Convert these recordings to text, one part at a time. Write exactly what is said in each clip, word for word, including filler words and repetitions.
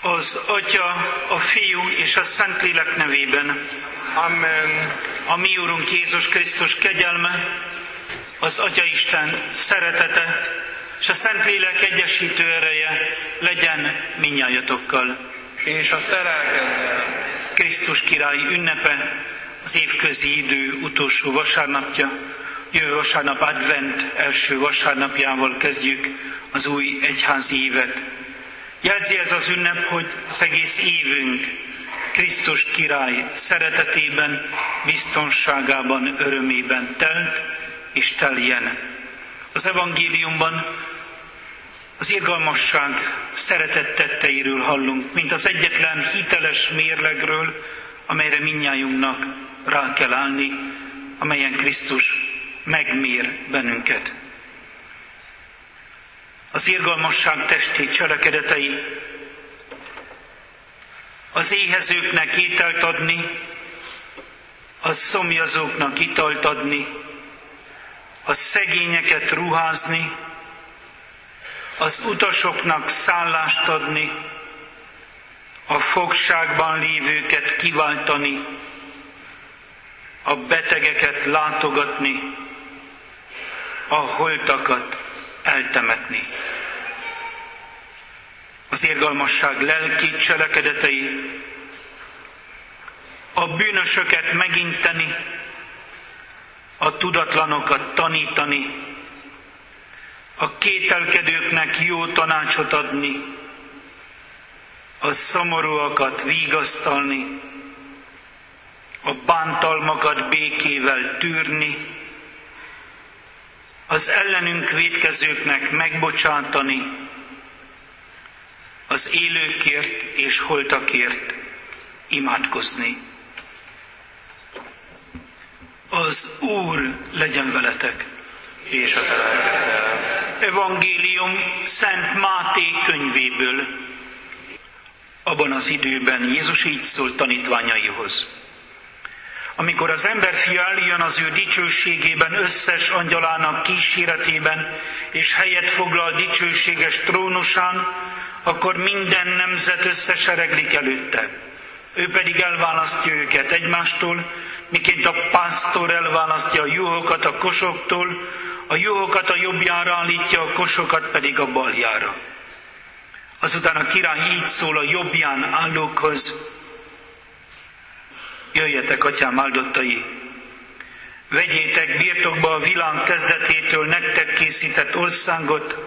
Az Atya, a Fiú és a Szentlélek nevében. Amen. A mi Úrunk Jézus Krisztus kegyelme, az Atyaisten szeretete és a Szentlélek egyesítő ereje legyen mindnyájatokkal. És a te lelkeddel. Krisztus király ünnepe, az évközi idő utolsó vasárnapja, jövő vasárnap advent első vasárnapjával kezdjük az új egyházi évet. Jelzi ez az ünnep, hogy az egész évünk Krisztus király szeretetében, biztonságában, örömében telt és teljen. Az evangéliumban az irgalmasság szeretett tetteiről hallunk, mint az egyetlen hiteles mérlegről, amelyre mindnyájunknak rá kell állni, amelyen Krisztus megmér bennünket. Az irgalmasság testi cselekedetei, az éhezőknek ételt adni, a szomjazóknak italt adni, a szegényeket ruházni, az utasoknak szállást adni, a fogságban lévőket kiváltani, a betegeket látogatni, a holtakat eltemetni. Az irgalmasság lelki cselekedetei, a bűnösöket meginteni, a tudatlanokat tanítani, a kételkedőknek jó tanácsot adni, a szomorúakat vigasztalni, a bántalmakat békével tűrni, az ellenünk vétkezőknek megbocsátani, az élőkért és holtakért imádkozni. Az Úr legyen veletek, és a te lelkeddel. Evangélium Szent Máté könyvéből. Abban az időben Jézus így szólt tanítványaihoz. Amikor az emberfia eljön az ő dicsőségében összes angyalának kíséretében, és helyet foglal dicsőséges trónusán, akkor minden nemzet összesereglik előtte. Ő pedig elválasztja őket egymástól, miként a pásztor elválasztja a juhokat a kosoktól, a juhokat a jobbjára állítja, a kosokat pedig a baljára. Azután a király így szól a jobbján állókhoz: jöjjetek, atyám áldottai, vegyétek birtokba a világ kezdetétől nektek készített országot,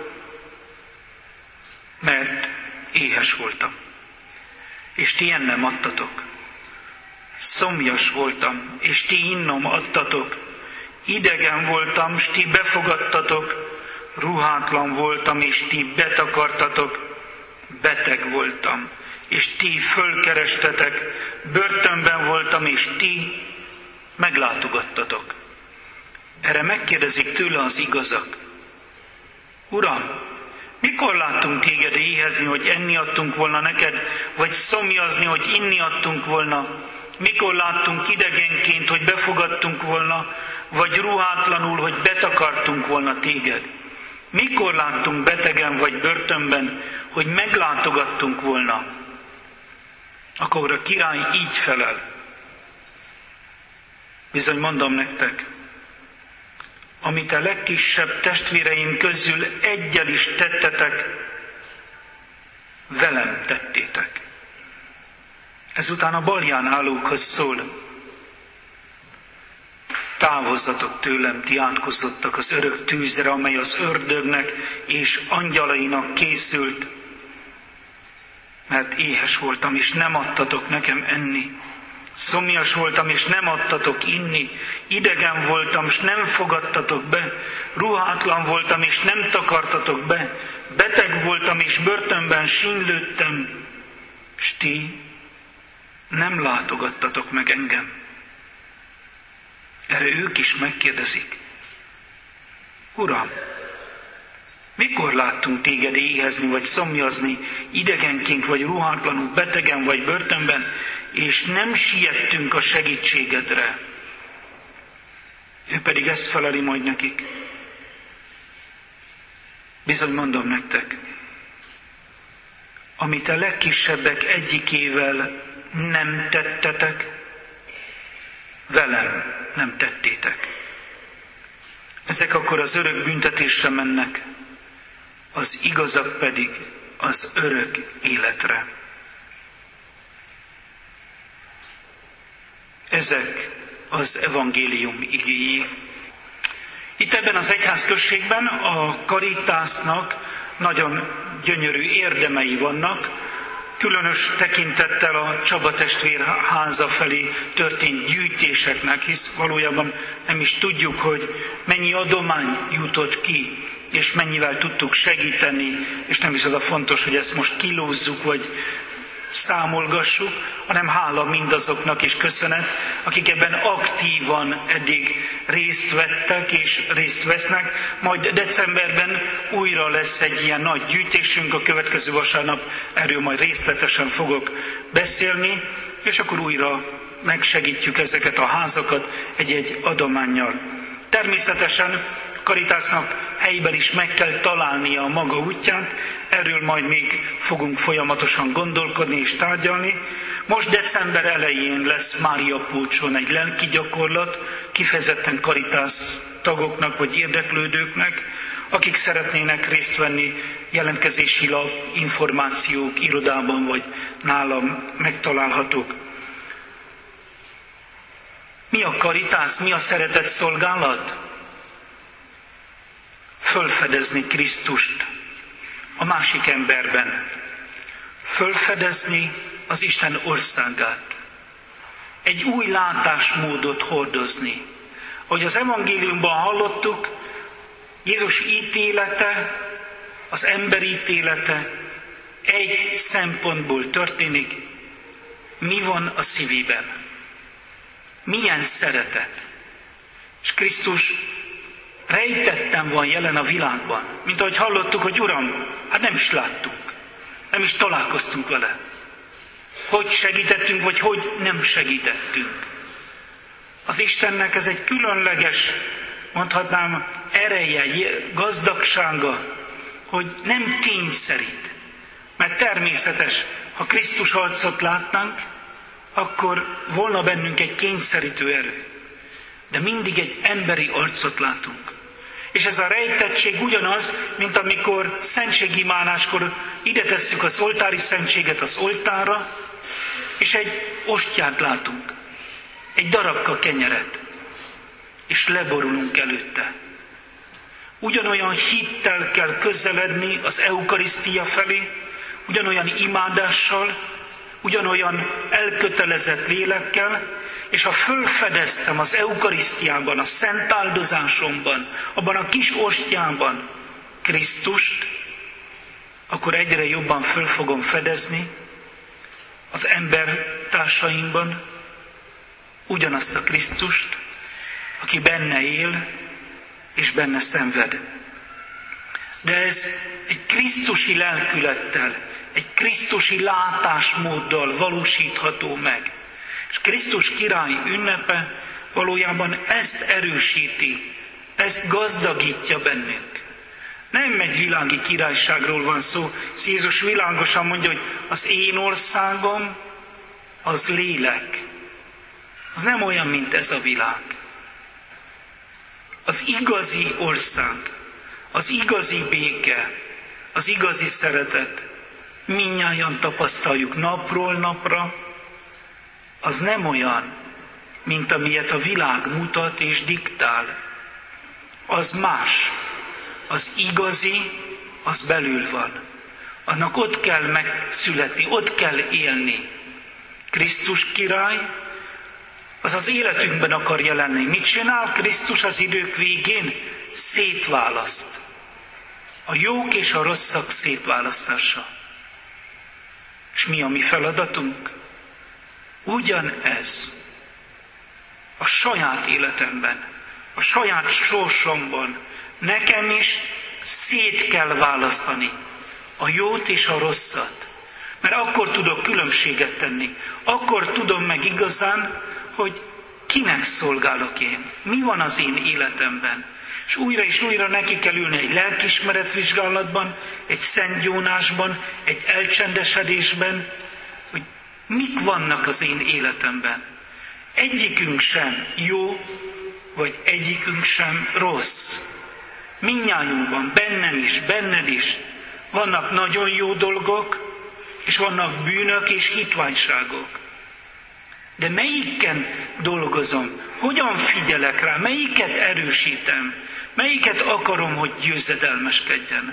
mert éhes voltam, és ti ennem adtatok. Szomjas voltam, és ti innom adtatok. Idegen voltam, és ti befogadtatok. Ruhátlan voltam, és ti betakartatok. Beteg voltam, és ti fölkerestetek. Börtönben voltam, és ti meglátogattatok. Erre megkérdezik tőle az igazak: Uram, mikor láttunk téged éhezni, hogy enni adtunk volna neked, vagy szomjazni, hogy inni adtunk volna? Mikor láttunk idegenként, hogy befogadtunk volna, vagy ruhátlanul, hogy betakartunk volna téged? Mikor láttunk betegen vagy börtönben, hogy meglátogattunk volna? Akkor a király így felel: bizony mondom nektek, amit a legkisebb testvéreim közül eggyel is tettetek, velem tettétek. Ezután a balján állókhoz szól: távozzatok tőlem, ti átkozottak az örök tűzre, amely az ördögnek és angyalainak készült, mert éhes voltam, és nem adtatok nekem enni. Szomjas voltam, és nem adtatok inni. Idegen voltam, és nem fogadtatok be. Ruhátlan voltam, és nem takartatok be. Beteg voltam, és börtönben sínylődtem, és ti nem látogattatok meg engem. Erre ők is megkérdezik: Uram, mikor láttunk téged éhezni, vagy szomjazni, idegenként, vagy ruhátlanul, betegen, vagy börtönben, és nem siettünk a segítségedre? Ő pedig ezt feleli majd nekik: bizony mondom nektek, amit a legkisebbek egyikével nem tettetek, velem nem tettétek. Ezek akkor az örök büntetésre mennek, az igazak pedig az örök életre. Ezek az evangélium igéi. Itt ebben az egyházközségben a Caritasnak nagyon gyönyörű érdemei vannak, különös tekintettel a Csaba testvér háza felé történt gyűjtéseknek, hisz valójában nem is tudjuk, hogy mennyi adomány jutott ki, és mennyivel tudtuk segíteni, és nem is az a fontos, hogy ezt most kilózzuk, vagy számolgassuk, hanem hála mindazoknak is köszönet, akik ebben aktívan eddig részt vettek és részt vesznek. Majd decemberben újra lesz egy ilyen nagy gyűjtésünk, a következő vasárnap erről majd részletesen fogok beszélni, és akkor újra megsegítjük ezeket a házakat egy-egy adománnyal. Természetesen Caritasnak helyben is meg kell találnia a maga útját, erről majd még fogunk folyamatosan gondolkodni és tárgyalni. Most december elején lesz Mária Pulcson egy lelki gyakorlat, kifejezetten Caritas tagoknak vagy érdeklődőknek, akik szeretnének részt venni, jelentkezési lap, információk irodában vagy nálam megtalálhatók. Mi a Caritas, mi a szeretett szolgálat? Fölfedezni Krisztust a másik emberben. Fölfedezni az Isten országát. Egy új látásmódot hordozni. Ahogy az evangéliumban hallottuk, Jézus ítélete, az ember ítélete egy szempontból történik. Mi van a szívében? Milyen szeretet? És Krisztus rejtettem van jelen a világban. Mint ahogy hallottuk, hogy Uram, hát nem is láttunk. Nem is találkoztunk vele. Hogy segítettünk, vagy hogy nem segítettünk. Az Istennek ez egy különleges, mondhatnám, ereje, gazdagsága, hogy nem kényszerít. Mert természetes, ha Krisztus arcot látnánk, akkor volna bennünk egy kényszerítő erő. De mindig egy emberi arcot látunk. És ez a rejtettség ugyanaz, mint amikor szentségimáláskor ide tesszük az oltári szentséget az oltárra, és egy ostját látunk, egy darabka kenyeret, és leborulunk előtte. Ugyanolyan hittel kell közeledni az eukarisztia felé, ugyanolyan imádással, ugyanolyan elkötelezett lélekkel, és ha fölfedeztem az eukarisztiában, a szent áldozásomban, abban a kis ostjában Krisztust, akkor egyre jobban föl fogom fedezni az embertársaimban ugyanazt a Krisztust, aki benne él és benne szenved. De ez egy krisztusi lelkülettel, egy krisztusi látásmóddal valósítható meg. És Krisztus király ünnepe valójában ezt erősíti, ezt gazdagítja bennünk. Nem egy világi királyságról van szó. Jézus világosan mondja, hogy az én országom az lélek. Az nem olyan, mint ez a világ. Az igazi ország, az igazi béke, az igazi szeretet, mindnyájan tapasztaljuk napról napra, az nem olyan, mint amilyet a világ mutat és diktál. Az más. Az igazi, az belül van. Annak ott kell megszületni, ott kell élni. Krisztus király, az az életünkben akar jelenni. Mit csinál Krisztus az idők végén? Szétválaszt. A jók és a rosszak szétválasztása. És mi a mi feladatunk? Ugyanez a saját életemben, a saját sorsomban nekem is szét kell választani a jót és a rosszat. Mert akkor tudok különbséget tenni. Akkor tudom meg igazán, hogy kinek szolgálok én. Mi van az én életemben. És újra és újra neki kell ülni egy lelkiismeretvizsgálatban, egy szentgyónásban, egy elcsendesedésben, hogy mik vannak az én életemben. Egyikünk sem jó, vagy egyikünk sem rossz. Mindnyájunkban, bennem is, benned is vannak nagyon jó dolgok, és vannak bűnök és hitványságok. De melyiken dolgozom? Hogyan figyelek rá? Melyiket erősítem? Melyiket akarom, hogy győzedelmeskedjen?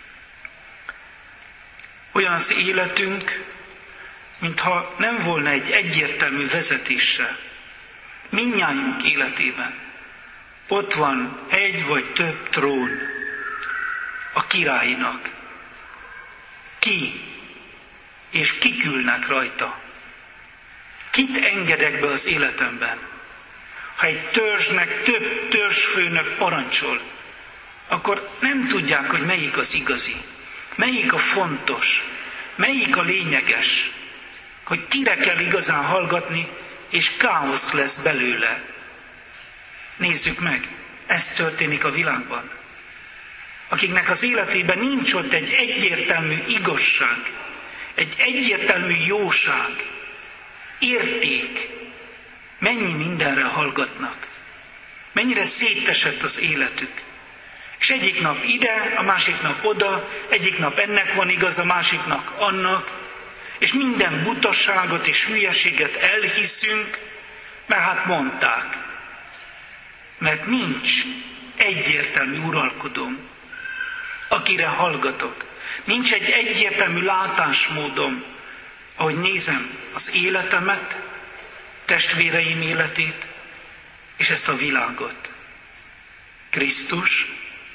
Olyan az életünk, mintha nem volna egy egyértelmű vezetése. Mindnyájunk életében. Ott van egy vagy több trón a királynak. Ki és kik ülnek rajta? Kit engedek be az életemben? Ha egy törzsnek több törzsfőnök parancsol, akkor nem tudják, hogy melyik az igazi, melyik a fontos, melyik a lényeges, hogy kire kell igazán hallgatni, és káosz lesz belőle. Nézzük meg, ez történik a világban. Akiknek az életében nincs ott egy egyértelmű igazság, egy egyértelmű jóság, érték, mennyi mindenre hallgatnak, mennyire szétesett az életük. És egyik nap ide, a másik nap oda, egyik nap ennek van igaz, a másiknak annak, és minden butaságot és hülyeséget elhiszünk, mert hát mondták. Mert nincs egyértelmű uralkodóm, akire hallgatok. Nincs egy egyértelmű látásmódom, ahogy nézem az életemet, testvéreim életét, és ezt a világot. Krisztus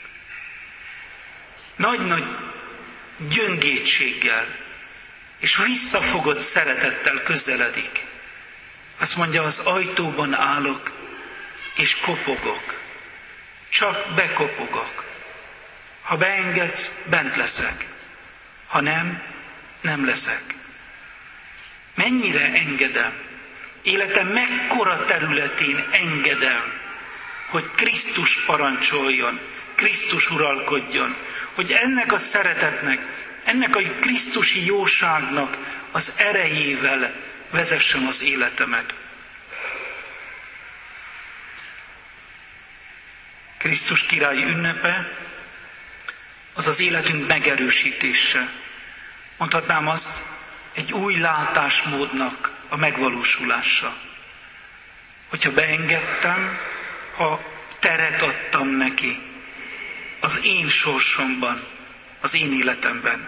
nagy-nagy gyöngétséggel és visszafogott szeretettel közeledik. Azt mondja, az ajtóban állok, és kopogok. Csak bekopogok. Ha beengedsz, bent leszek. Ha nem, nem leszek. Mennyire engedem? Életem mekkora területén engedem, hogy Krisztus parancsoljon, Krisztus uralkodjon, hogy ennek a szeretetnek, ennek a krisztusi jóságnak az erejével vezessem az életemet. Krisztus király ünnepe az az életünk megerősítése. Mondhatnám azt, egy új látásmódnak a megvalósulása. Hogyha beengedtem, ha teret adtam neki az én sorsomban, az én életemben.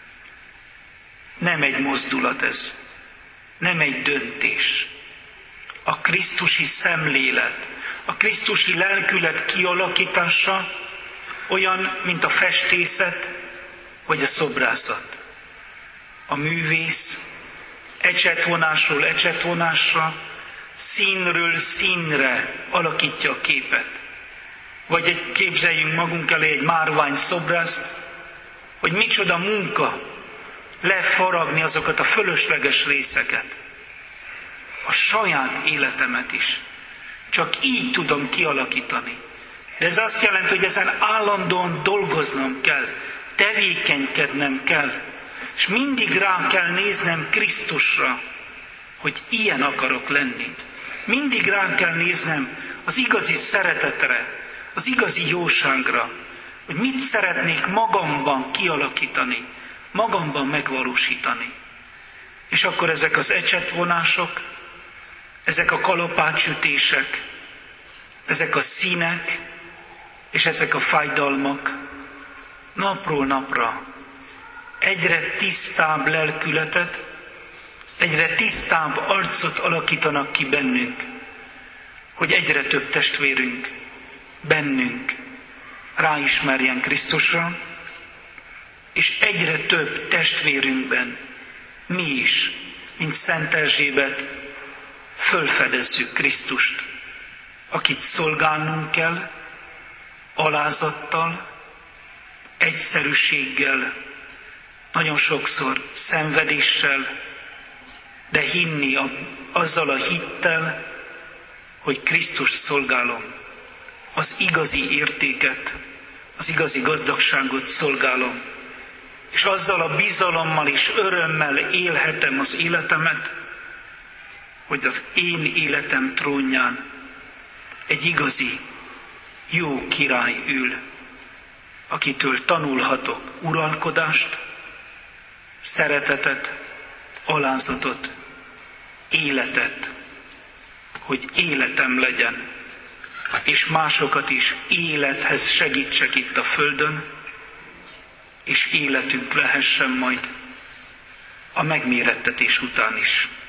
Nem egy mozdulat ez, nem egy döntés. A krisztusi szemlélet, a krisztusi lelkület kialakítása olyan, mint a festészet vagy a szobrászat. A művész ecsetvonásról ecsetvonásra, színről színre alakítja a képet. Vagy egy, képzeljünk magunk elé egy márvány szobrászt, hogy micsoda munka lefaragni azokat a fölösleges részeket. A saját életemet is csak így tudom kialakítani. De ez azt jelenti, hogy ezen állandóan dolgoznom kell, tevékenykednem kell, és mindig rá kell néznem Krisztusra, hogy ilyen akarok lenni. Mindig rá kell néznem az igazi szeretetre, az igazi jóságra, hogy mit szeretnék magamban kialakítani, magamban megvalósítani. És akkor ezek az ecsetvonások, ezek a kalapácsütések, ezek a színek, és ezek a fájdalmak napról napra egyre tisztább lelkületet, egyre tisztább arcot alakítanak ki bennünk, hogy egyre több testvérünk bennünk ráismerjen Krisztusra, és egyre több testvérünkben mi is, mint Szent Erzsébet, fölfedezzük Krisztust, akit szolgálnunk kell, alázattal, egyszerűséggel, nagyon sokszor szenvedéssel, de hinni azzal a hittel, hogy Krisztust szolgálom, az igazi értéket, az igazi gazdagságot szolgálom, és azzal a bizalommal és örömmel élhetem az életemet, hogy az én életem trónján egy igazi, jó király ül, akitől tanulhatok uralkodást, szeretetet, alázatot, életet, hogy életem legyen, és másokat is élethez segítsek itt a földön, és életünk lehessen majd a megmérettetés után is.